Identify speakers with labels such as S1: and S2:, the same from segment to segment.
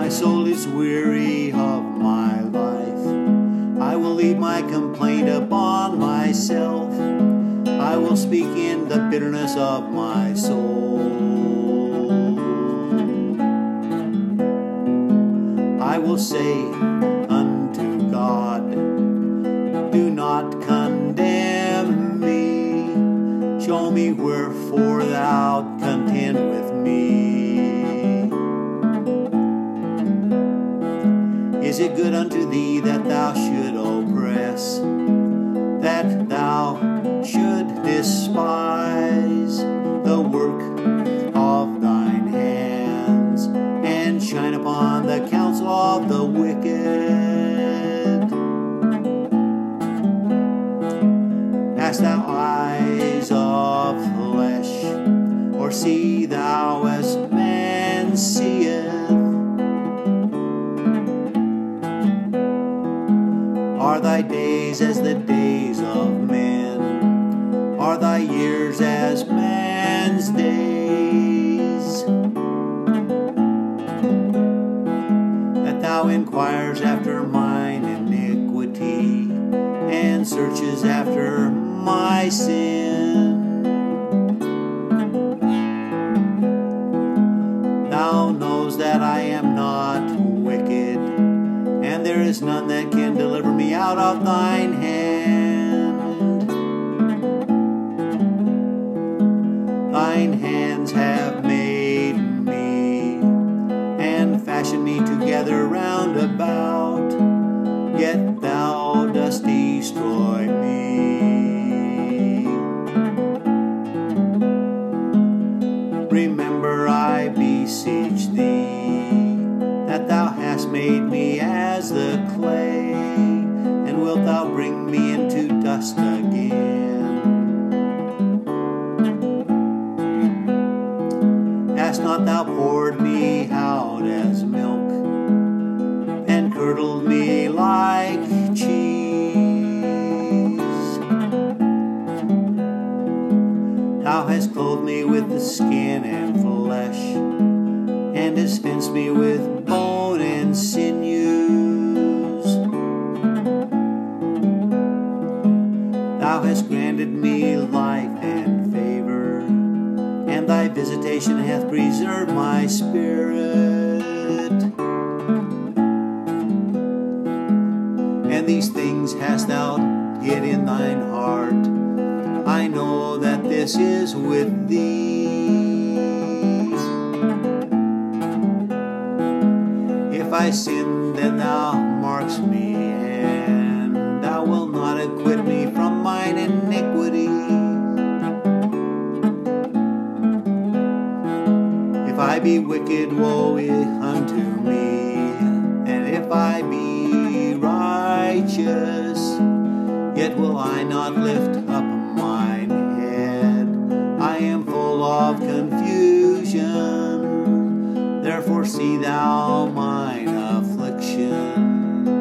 S1: My soul is weary of my life. I will leave my complaint upon myself. I will speak in the bitterness of my soul. I will say unto God, do not condemn me. Show me wherefore thou contend with me. Is it good unto thee that thou should oppress, that thou should despise the work of thine hands, and shine upon the counsel of the wicked? Hast thou eyes of flesh, or see thou as man seeth? Are thy days as the days of men? Are thy years as man's days? That thou inquires after mine iniquity, and searches after my sin. Thou knows that I am not wicked, and there is none that can deliver me out of thine hand. Thine hands have made me, and fashioned me together round about, yet thou dost destroy me. Remember, I beseech thee, that thou hast made me as the clay, and wilt thou bring me into dust again? Hast not thou poured me out as milk, and curdled me like cheese? Thou hast clothed me with the skin and flesh, and hast fenced me with bone and sinews. Thou hast granted me life and favor, and thy visitation hath preserved my spirit. And these things hast thou hid in thine heart. I know that this is with thee. If I sin, then thou markst me, and thou wilt not acquit me from mine iniquity. If I be wicked, woe unto me, and if I be righteous, yet will I not lift up mine head. I am full of confusion, therefore see thou mine affliction.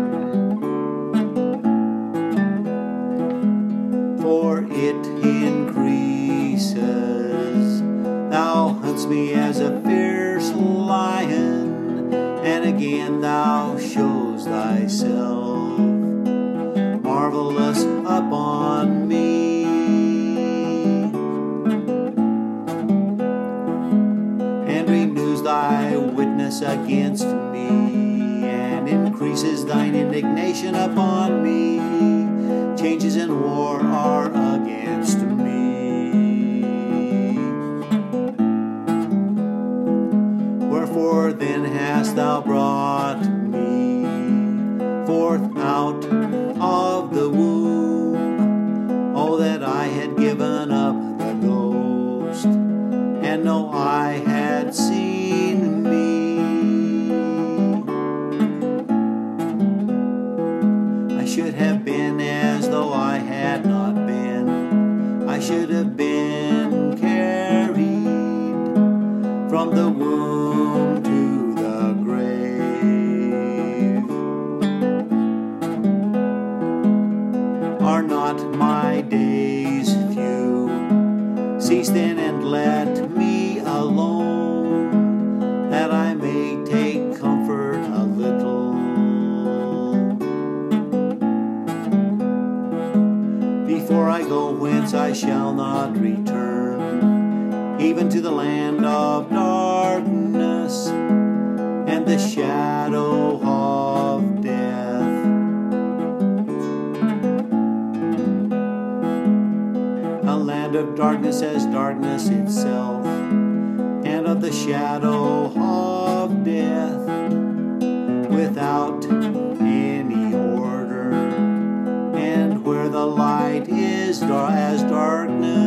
S1: For it increases. Thou huntest me as a fierce lion, and again thou shows thyself marvelous upon me. And renews thy witness against me, and increases thine indignation upon me. Changes in war are against me. Wherefore then hast thou brought me forth out of the womb? Oh, that I had given up the ghost, and no eye had seen me. I should have been as though I had not been. I should have been carried from the womb to the grave. Are not my days few? Cease then and let me alone, that I may take comfort For I go whence I shall not return, even to the land of darkness and the shadow of death. A land of darkness as darkness itself, and of the shadow of death, without any order, and where the light is as darkness.